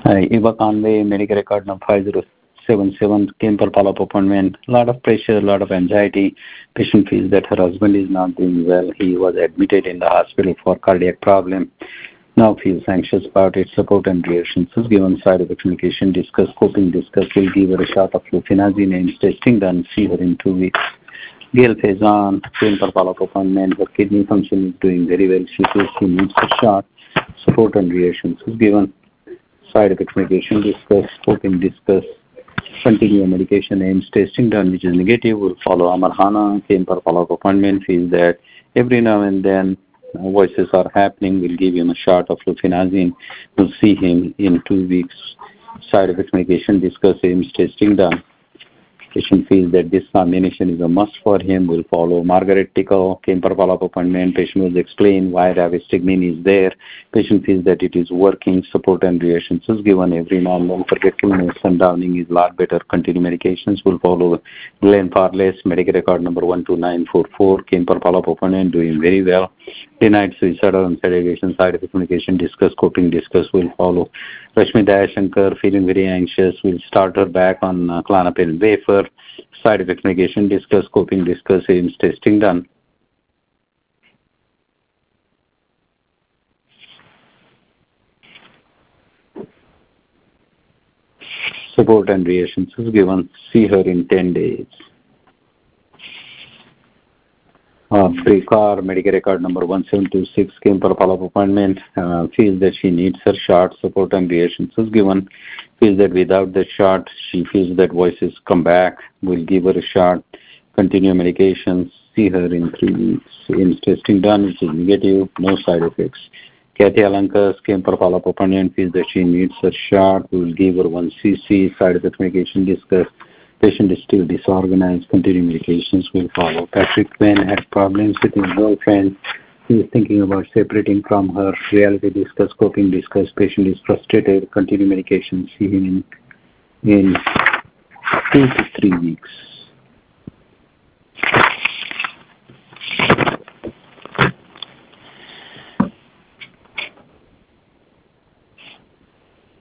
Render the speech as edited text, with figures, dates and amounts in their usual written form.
Eva Conway, medical record number 5077, came for follow-up appointment. A lot of pressure, a lot of anxiety. Patient feels that her husband is not doing well. He was admitted in the hospital for cardiac problem. Now feels anxious about it. Support and reassurances given. Side effect medication discuss. Coping discuss. Will give her a shot of fluconazine and testing done. See her in 2 weeks. Gail Faison, came for follow-up appointment. Her kidney function is doing very well. She says she needs a shot. Support and reassurances given. Side effect medication discuss. Coping discuss. Continue medication aims testing done, which is negative. Will follow. Amarhana came for follow-up appointment. Feels that every now and then voices are happening. We'll give him a shot of fluconazine. We'll see him in 2 weeks. Side effect medication discuss aims testing done. Patient feels that this combination is a must for him. Will follow. Margaret Tickle came for follow-up appointment. Patient will explain why rivastigmine is there. Patient feels that it is working. Support and reassurances given. Every normal forgetfulness and downing is a lot better. Continue medications. Will follow. Glenn Farless, medical record number 12944, came for follow-up appointment, doing very well. Denied suicidal and sedation. Side effect medication discuss. Coping discuss. Will follow. Rashmi Dayashankar feeling very anxious. Will start her back on Klonopin wafer. Side effect medication discuss. Coping discuss. Aims testing done. Support and reassurances given. See her in 10 days. Prekar, medical record number 1726, came for follow-up appointment. Feels that she needs her shot. Support and reassurances given. Feels that without the shot, she feels that voices come back. We'll give her a shot. Continue medications. See her in 3 weeks. Aims testing done, which is negative. No side effects. Kathy Alankas came for follow-up appointment. Feels that she needs her shot. We will give her 1 cc. Side effect medication discussed. Patient is still disorganized. Continue medications will follow. Patrick Quinn had problems with his girlfriend. He is thinking about separating from her. Reality discuss. Coping discuss. Patient is frustrated. Continue medication. See him in 2 to 3 weeks.